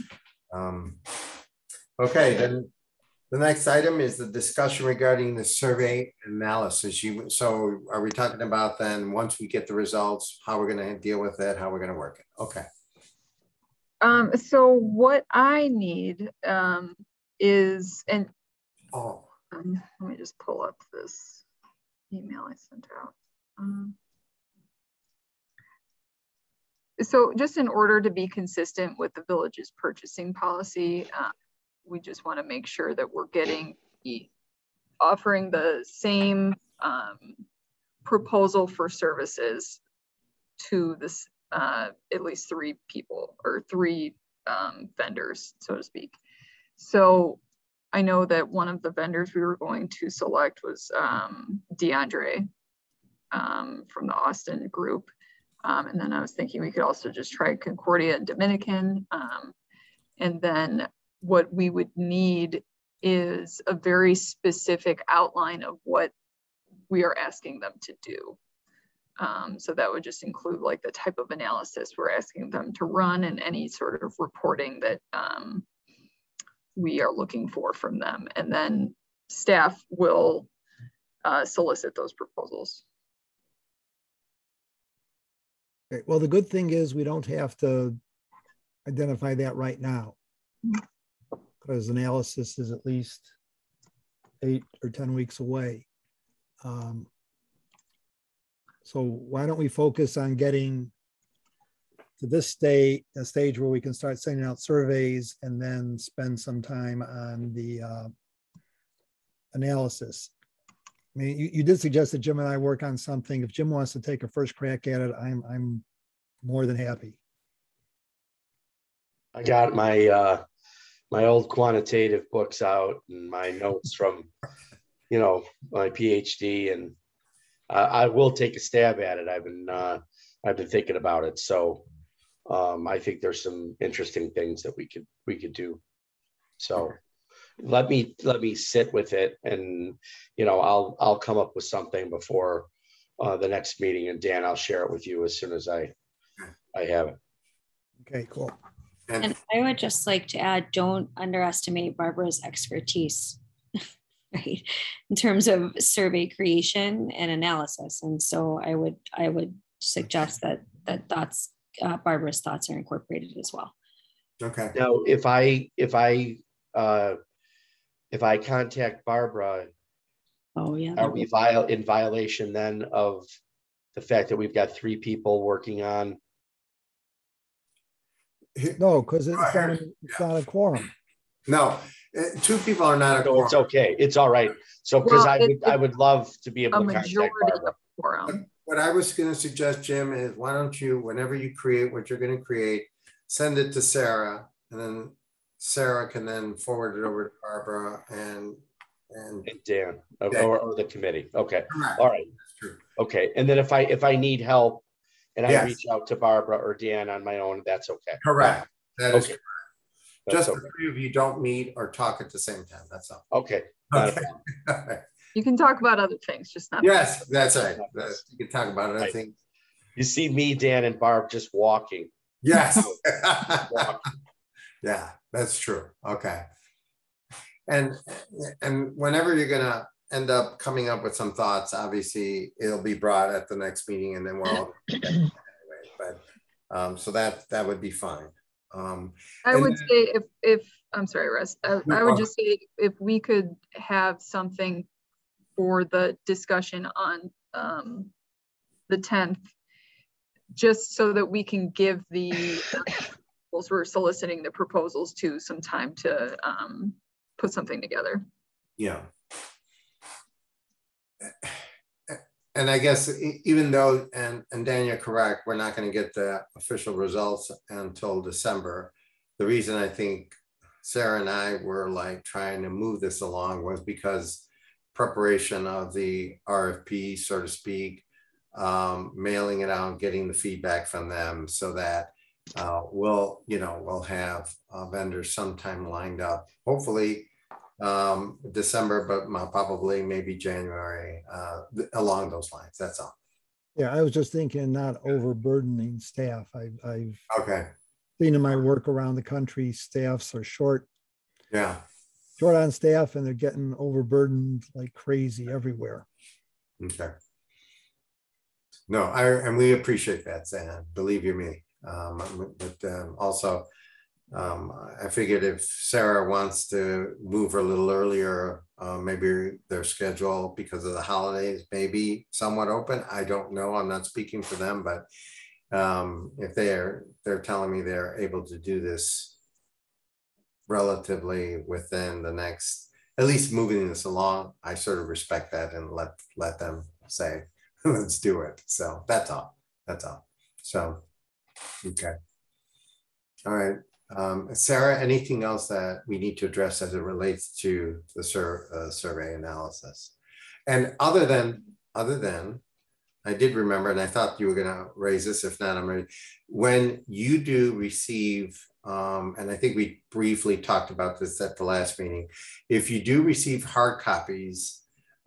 Okay, then the next item is the discussion regarding the survey analysis. So are we talking about then once we get the results, how we're going to deal with it, how we're going to work it? Okay. So what I need is, and let me just pull up this email I sent out. So just in order to be consistent with the village's purchasing policy, we just want to make sure that we're offering the same proposal for services to this at least 3 people or 3 vendors, so to speak. So I know that one of the vendors we were going to select was DeAndre from the Austin group. And then I was thinking we could also just try Concordia and Dominican. And then what we would need is a very specific outline of what we are asking them to do. So that would just include like the type of analysis we're asking them to run and any sort of reporting that we are looking for from them. And then staff will solicit those proposals. Okay. Well, the good thing is we don't have to identify that right now, because analysis is at least 8 or 10 weeks away. So why don't we focus on getting to this stage, a stage where we can start sending out surveys and then spend some time on the analysis. I mean, you did suggest that Jim and I work on something. If Jim wants to take a first crack at it, I'm more than happy. I got my my old quantitative books out and my notes from, you know, my PhD, and I will take a stab at it. I've been thinking about it. So I think there's some interesting things that we could do. So let me sit with it, and I'll come up with something before the next meeting. And Dan, I'll share it with you as soon as I have it. Okay, cool. And I would just like to add, don't underestimate Barbara's expertise, right? In terms of survey creation and analysis. And so I would suggest that Barbara's thoughts are incorporated as well. Okay. Now, if I contact Barbara, oh yeah, are we in violation then of the fact that we've got 3 people working on? No, because it's not a quorum. No, 2 people are not a So quorum. it's okay. It's all right. So because I would love to be able to contact Barbara. Quorum. What I was going to suggest, Jim, is why don't you, whenever you create what you're going to create, send it to Sarah, and then Sarah can then forward it over to Barbara and Dan or the committee. Okay. Correct. All right. That's true. Okay. And then if I need help and I Yes. reach out to Barbara or Dan on my own, that's okay. Correct. That is Okay. correct. Just the 3 of you don't meet or talk at the same time. That's all. Okay. Not a Okay. problem. You can talk about other things, just not. Yes, that's right. You can talk about it. I think. You see me, Dan, and Barb just walking. Yes. Yeah, that's true. Okay. And whenever you're gonna end up coming up with some thoughts, obviously it'll be brought at the next meeting, and then we're all anyway. But so that would be fine. I would say if I'm sorry, Russ, I would just say if we could have something for the discussion on the 10th, just so that we can give the we're soliciting the proposals to some time to put something together. Yeah. And I guess even though, and Dan, you're correct, we're not going to get the official results until December. The reason I think Sarah and I were like trying to move this along was because preparation of the RFP, so to speak, mailing it out, getting the feedback from them, so that we'll have vendors sometime lined up, hopefully December, but probably maybe January, along those lines. That's all. Yeah, I was just thinking not overburdening staff. I've Okay. seen in my work around the country, staffs are short on staff, and they're getting overburdened like crazy everywhere. Okay. No, and we appreciate that, Sam. Believe you me. But also, I figured if Sarah wants to move a little earlier, maybe their schedule because of the holidays may be somewhat open. I don't know. I'm not speaking for them, but if they're telling me they're able to do this relatively within the next, at least moving this along, I sort of respect that and let them say, let's do it. So that's all. So, okay. All right. Sarah, anything else that we need to address as it relates to the survey analysis? And other than, I did remember, and I thought you were going to raise this. If not, I'm ready. When you do receive, and I think we briefly talked about this at the last meeting, if you do receive hard copies,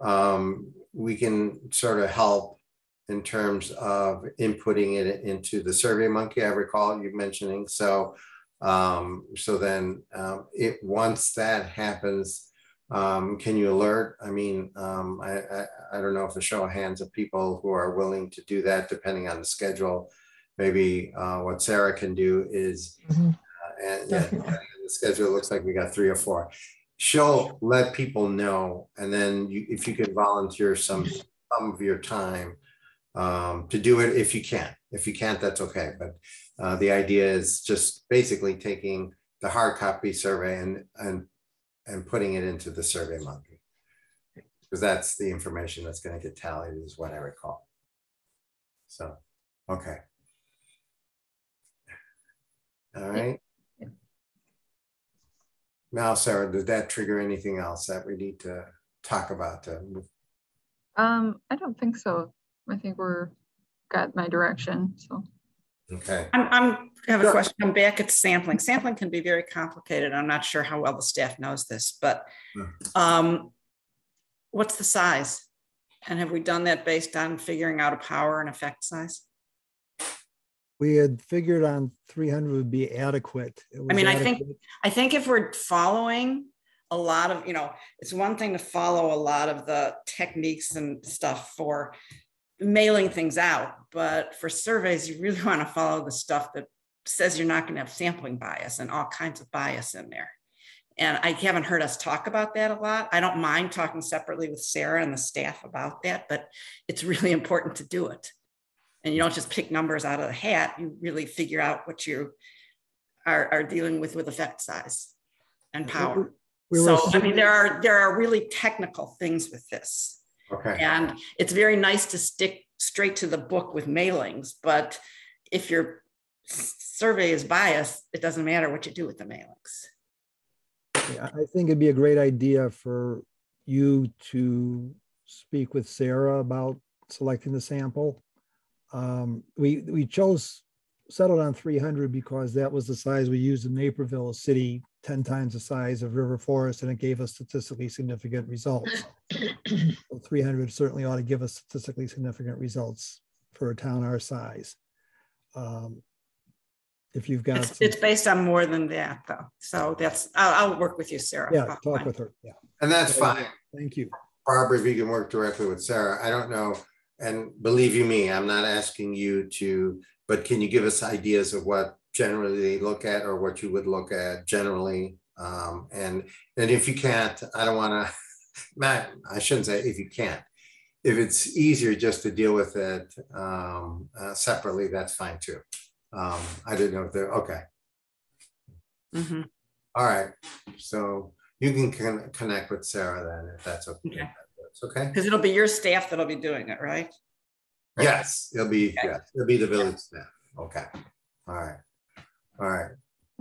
we can sort of help in terms of inputting it into the SurveyMonkey. I recall you mentioning. So then once that happens, can you alert? I mean, I don't know if a show of hands of people who are willing to do that, depending on the schedule. Maybe what Sarah can do is, and depending on the schedule, it looks like we got 3 or 4. She'll let people know, and then if you can volunteer some of your time to do it, if you can. If you can't, that's okay. But the idea is just basically taking the hard copy survey and putting it into the SurveyMonkey, because that's the information that's going to get tallied, is what I recall. So, okay. All right. Now, Sarah, did that trigger anything else that we need to talk about? I don't think so. I think we're got my direction, so. Okay. I have a Sure. question. I'm back at sampling. Sampling can be very complicated. I'm not sure how well the staff knows this, but what's the size? And have we done that based on figuring out a power and effect size? We had figured on 300 would be adequate. It was I mean, adequate. I think if we're following a lot of, it's one thing to follow a lot of the techniques and stuff for mailing things out, but for surveys, you really want to follow the stuff that says you're not going to have sampling bias and all kinds of bias in there. And I haven't heard us talk about that a lot. I don't mind talking separately with Sarah and the staff about that, but it's really important to do it. And you don't just pick numbers out of the hat, you really figure out what you are dealing with effect size and power. I mean, there are really technical things with this. Okay. And it's very nice to stick straight to the book with mailings, but if your survey is biased, it doesn't matter what you do with the mailings. Yeah, I think it'd be a great idea for you to speak with Sarah about selecting the sample. We settled on 300 because that was the size we used in Naperville, a city 10 times the size of River Forest, and it gave us statistically significant results. So 300 certainly ought to give us statistically significant results for a town our size. If you've got it's based on more than that, though. So I'll work with you, Sarah. Yeah, talk with her. Yeah, and that's fine. Thank you, Barbara. If you can work directly with Sarah, I don't know. And believe you me, I'm not asking you to, but can you give us ideas of what generally they look at or what you would look at generally? And if you can't, I don't want to, Matt, I shouldn't say if you can't. If it's easier just to deal with it separately, that's fine too. I didn't know if they're, okay. Mm-hmm. All right. So you can connect with Sarah then if that's okay. Okay. Okay. Because it'll be your staff that'll be doing it, right? Yes, it'll be, okay. Yes, it'll be the village staff. Okay. All right. All right.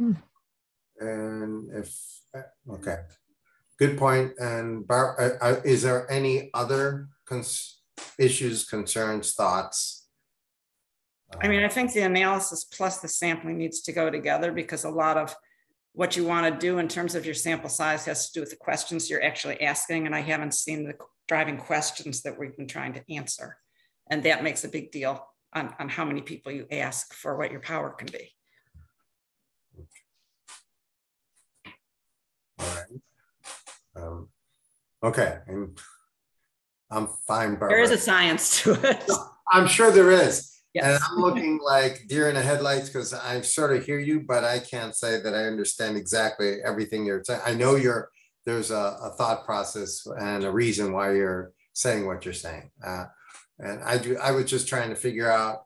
And okay. Good point. And is there any other issues, concerns, thoughts? I mean, I think the analysis plus the sampling needs to go together, because a lot of what you want to do in terms of your sample size has to do with the questions you're actually asking. And I haven't seen the driving questions that we've been trying to answer. And that makes a big deal on how many people you ask for what your power can be. All right. Okay. And I'm fine, Barbara. There is a science to it. I'm sure there is. Yes. And I'm looking like deer in the headlights because I sort of hear you, but I can't say that I understand exactly everything you're saying. I know there's a thought process and a reason why you're saying what you're saying. And I was just trying to figure out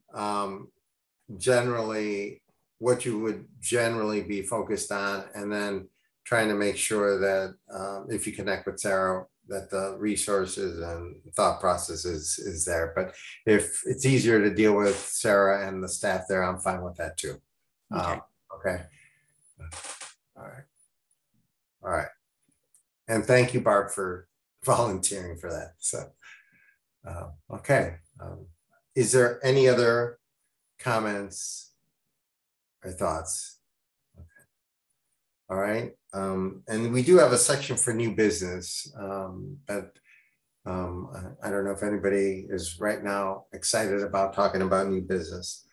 generally what you would generally be focused on, and then trying to make sure that if you connect with Sarah, that the resources and thought process is there. But if it's easier to deal with Sarah and the staff there, I'm fine with that too. Okay. Okay. All right. All right. And thank you, Barb, for volunteering for that. So, okay. Is there any other comments or thoughts? Okay. All right. And we do have a section for new business, but I don't know if anybody is right now excited about talking about new business.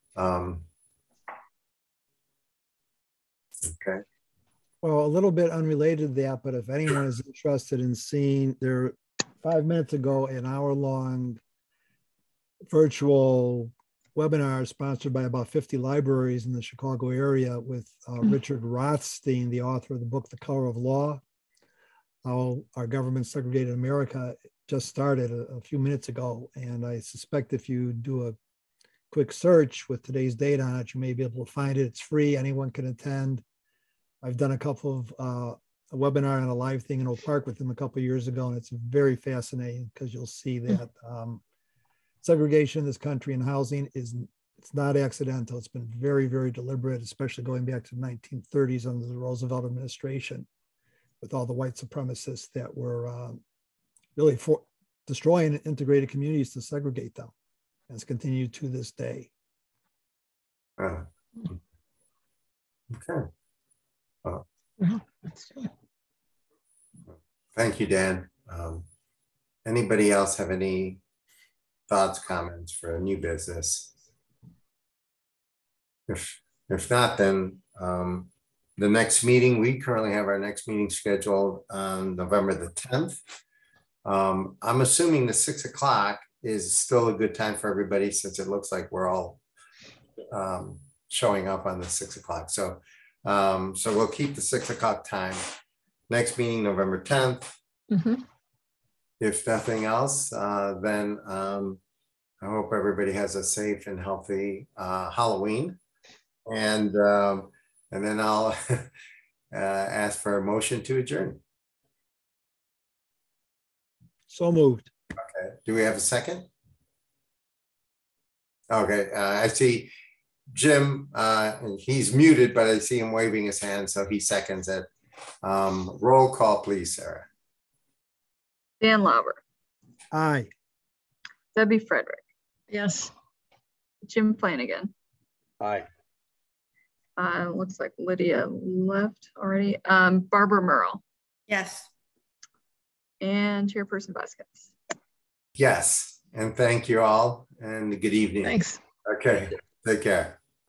Okay. well, a little bit unrelated to that, but if anyone is interested in seeing, there 5 minutes ago, an hour-long virtual webinar sponsored by about 50 libraries in the Chicago area with Richard Rothstein, the author of the book, The Color of Law, How Our Government Segregated America, just started a few minutes ago. And I suspect if you do a quick search with today's date on it, you may be able to find it. It's free, anyone can attend. I've done a couple of a webinar and a live thing in Oak Park with him a couple of years ago, and it's very fascinating because you'll see that segregation in this country in housing it's not accidental. It's been very, very deliberate, especially going back to the 1930s under the Roosevelt administration, with all the white supremacists that were really destroying integrated communities to segregate them. And it's continued to this day. Okay. Let's do it. Thank you, Dan. Anybody else have any thoughts, comments for a new business? If not, then the next meeting, we currently have our next meeting scheduled on November the 10th. I'm assuming the 6 o'clock is still a good time for everybody, since it looks like we're all showing up on the 6 o'clock. So we'll keep the 6 o'clock time. Next meeting, November 10th. Mhm. If nothing else, then I hope everybody has a safe and healthy Halloween. And then I'll ask for a motion to adjourn. So moved. Okay. Do we have a second? Okay. I see Jim, he's muted, but I see him waving his hand, so he seconds it. Roll call, please, Sarah. Dan Lauber, Aye. Debbie Frederick, Yes. Jim Flanagan. Aye. Looks like Lydia left already. Barbara Merle Yes. and Chairperson Vasquez. Yes. And thank you all, and good evening. Thanks. Okay. Take care.